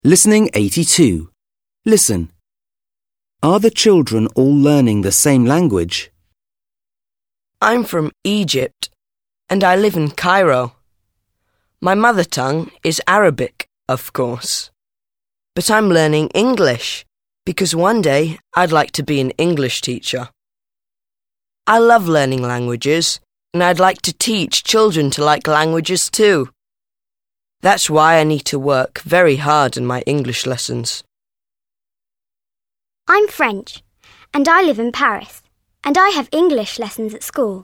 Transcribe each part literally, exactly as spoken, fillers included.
Listening eighty-two. Listen. Are the children all learning the same language? I'm from Egypt, and I live in Cairo. My mother tongue is Arabic, of course. But I'm learning English, because one day I'd like to be an English teacher. I love learning languages, and I'd like to teach children to like languages too. That's why I need to work very hard in my English lessons. I'm French, and I live in Paris, and I have English lessons at school.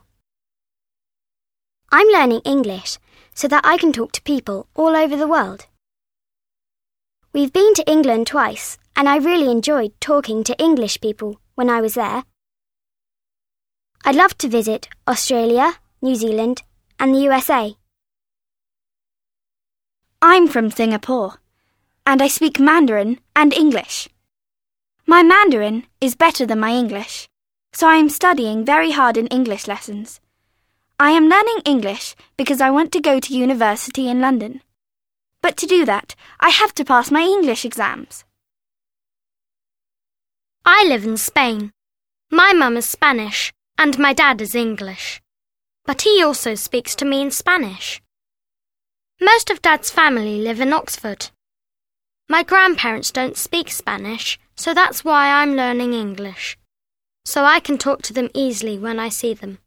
I'm learning English so that I can talk to people all over the world. We've been to England twice, and I really enjoyed talking to English people when I was there. I'd love to visit Australia, New Zealand, and the U S A. I'm from Singapore, and I speak Mandarin and English. My Mandarin is better than my English, so I am studying very hard in English lessons. I am learning English because I want to go to university in London. But to do that, I have to pass my English exams. I live in Spain. My mum is Spanish, and my dad is English. But he also speaks to me in Spanish. Most of Dad's family live in Oxford. My grandparents don't speak Spanish, so that's why I'm learning English, so I can talk to them easily when I see them.